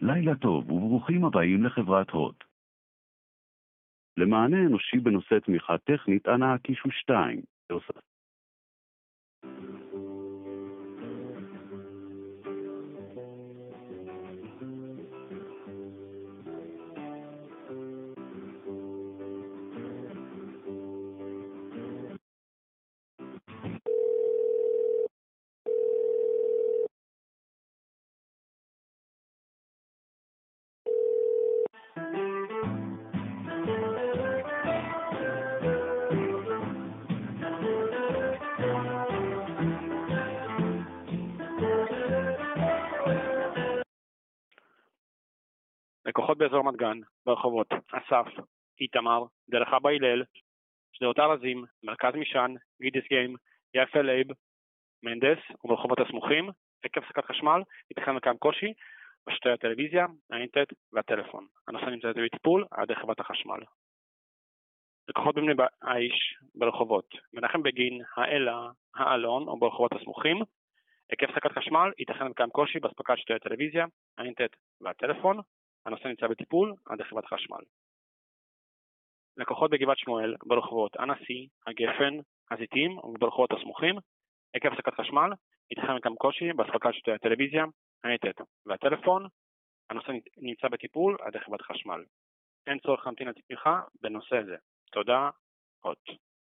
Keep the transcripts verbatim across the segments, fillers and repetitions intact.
לילה טוב וברוכים הבאים לחברת הוט. למענה אנושי בנושא תמיכה טכנית, אנא הקישו שתיים. לקוחות באזור רמת גן, ברחובות אסף, איתמר, דרך אבא הלל, שדרות ארזים, מרכז משען, גידיס גיים, יפה לייב, מהנדס וברחובות הסמוכים, עקב הפסקת חשמל, ייתכן וקיים קושי בשתי הטלוויזיה, האינטרנט והטלפון. הנושא נמצא בטיפול על ידי חברת החשמל. לקוחות במבני האיש ברחובות מנחם בגין, האלה, האלון או ברחובות הסמוכים, עקב הפסקת חשמל, ייתכן וקיים קושי באספקת שתי הטלוויזיה, האינטרנט והטלפון. הנושא נמצא בטיפול על ידי חברת חשמל. לקוחות בגבעת שמואל ברחובות הנשיא, הגפן, הזיתים וברחובות הסמוכים, עקב הפסקת חשמל, ייתכן וקיים קושי באספקת שתי הטלוויזיה, האינטרנט והטלפון. הנושא נמצא בטיפול על ידי חברת חשמל. אין צורך להמתין לתמיכה בנושא זה. תודה. הוט.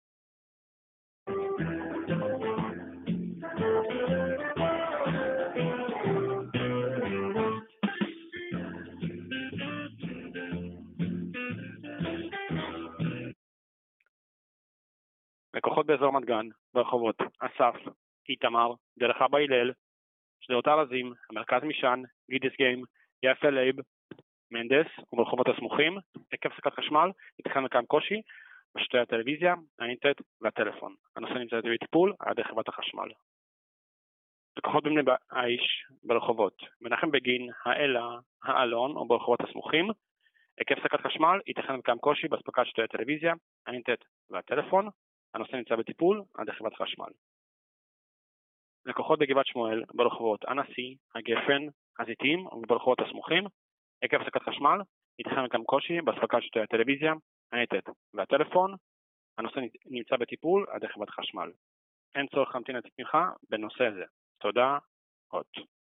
לקוחות באזור רמת גן, ברחובות אסף, איתמר, דרך אבא הלל, שדרות ארזים, מרכז משען, גידיס גיים, יפה לייב, מהנדס וברחובות הסמוכים, עקב הפסקת חשמל, ייתכן וקיים קושי בשתי הטלוויזיה, האינטרנט והטלפון. הנושא נמצא בטיפול על ידי חברת החשמל. לקוחות במבני האיש ברחובות מנחם בגין, האלה, האלון או ברחובות הסמוכים, עקב הפסקת חשמל, ייתכן וקיים קושי באספקת שתי הטלוויזיה, האינטרנט והטלפון. הנושא נמצא בטיפול על ידי חברת חשמל. לקוחות בגבעת שמואל ברחובות הנשיא, הגפן, הזיתים וברחובות הסמוכים, עקב הפסקת חשמל, ייתכן וקיים קושי באספקת שתי הטלוויזיה, האינטרנט והטלפון. הנושא נמצא בטיפול על ידי חברת חשמל. אין צורך להמתין לתמיכה בנושא זה. תודה. הוט.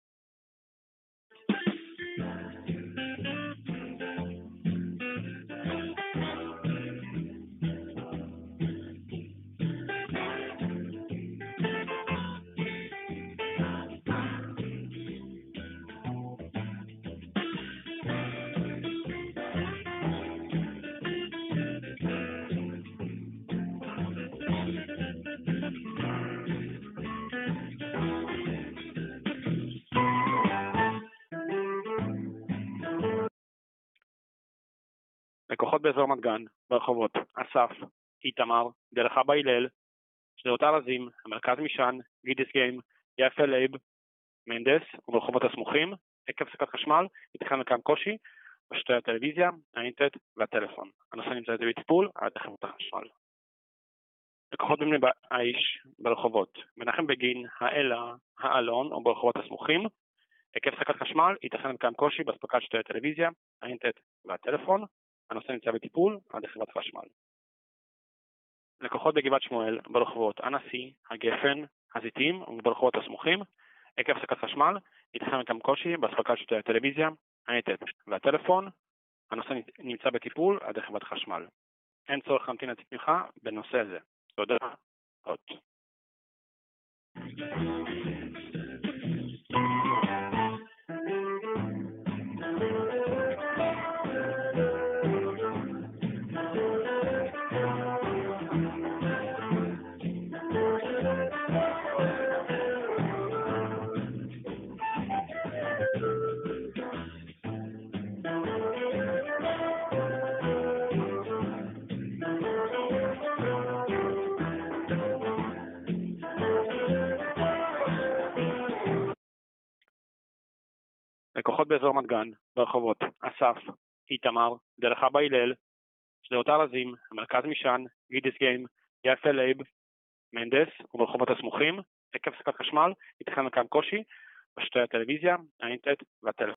לקוחות באזור רמת גן, ברחובות אסף, איתמר, דרך אבא הלל, שדרות ארזים, מרכז משען, גידיס גיים, יפה לייב, מהנדס וברחובות הסמוכים, עקב הפסקת חשמל, ייתכן וקיים קושי בשתי הטלוויזיה, האינטרנט והטלפון. הנושא נמצא בטיפול על ידי חברת החשמל. לקוחות במבני האיש ברחובות מנחם בגין, האלה, האלון או ברחובות הסמוכים, עקב הפסקת חשמל, ייתכן וקיים קושי באספקת שתי הטלוויזיה, האינטרנט והטלפון. הנושא נמצא בטיפול על ידי חברת חשמל. לקוחות בגבעת שמואל ברחובות הנשיא, הגפן, הזיתים וברחובות הסמוכים, עקב הפסקת חשמל, ייתכן וקיים קושי באספקת שתי הטלוויזיה, האינטרנט והטלפון. הנושא נמצא בטיפול על ידי חברת חשמל. אין צורך להמתין לתמיכה בנושא זה. תודה. הוט. לקוחות באזור רמת גן, ברחובות אסף, איתמר, דרך אבא הלל, שדרות ארזים, מרכז משען, גידיס גיים, יפה לייב, מהנדס וברחובות הסמוכים, עקב הפסקת חשמל, ייתכן וקיים קושי בשתי הטלוויזיה, האינטרנט והטלפון.